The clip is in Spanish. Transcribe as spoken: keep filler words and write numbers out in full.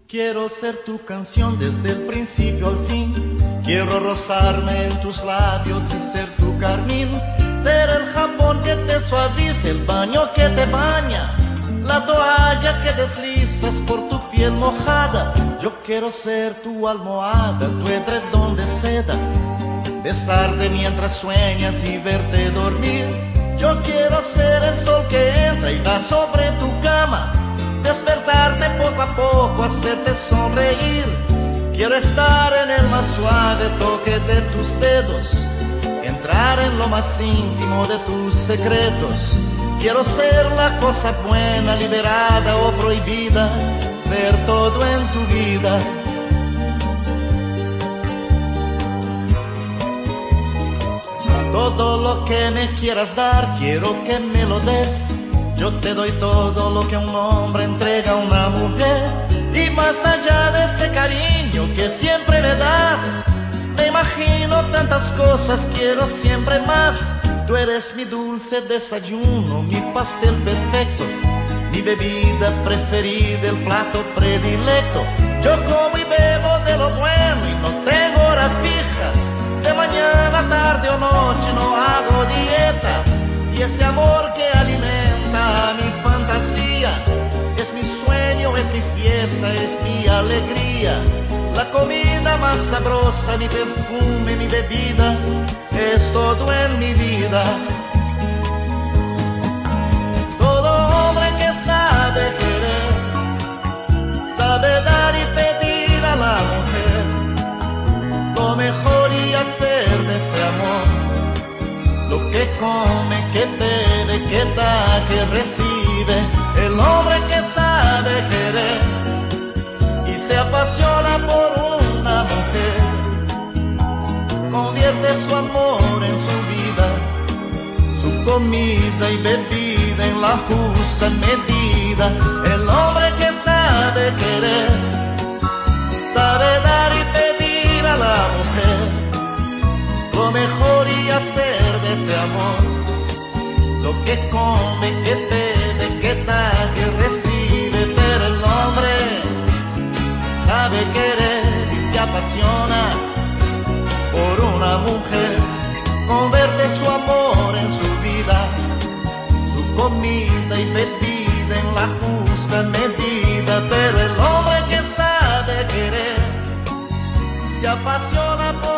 Quiero ser tu canción desde el principio al fin. Quiero rozarme en tus labios y ser tu carmín. Ser el jabón que te suavice, el baño que te baña, la toalla que deslizas por tu piel mojada. Yo quiero ser tu almohada, tu edredón de seda, besarte mientras sueñas y verte dormir. Yo quiero ser el sol que entra y da sobre tu cama, despertarte poco a poco, hacerte sonreír. Quiero estar en el más suave toque de tus dedos, entrar en lo más íntimo de tus secretos. Quiero ser la cosa buena, liberada o prohibida, ser todo en tu vida. Todo lo que me quieras dar, quiero que me lo des. Yo te doy todo lo que un hombre entrega a una mujer. Y más allá de ese cariño que siempre me das, me imagino tantas cosas, quiero siempre más. Tú eres mi dulce desayuno, mi pastel perfecto, mi bebida preferida, el plato predilecto. Yo como y bebo de lo bueno y no tengo hora fija. De mañana, tarde o noche no hago dieta. Y ese amor que alimenta mi fantasía es mi sueño, es mi fiesta, es mi alegría. La comida más sabrosa, mi perfume, mi bebida, es todo en mi vida. Todo hombre que sabe querer, sabe dar y pedir a la mujer lo mejor y hacer de ese amor lo que come, que bebe, que da, que recibe. El hombre que sabe querer y se apasiona por una mujer, convierte su amor en su vida, su comida y bebida en la justa medida. El hombre que sabe querer, sabe dar y pedir a la mujer lo mejor y hacer de ese amor lo que come, que bebe, que da, que recibe. Pero el hombre sabe querer y se apasiona por una mujer, convierte su amor en su vida, su comida y bebida en la justa medida. Pero el hombre que sabe querer se apasiona por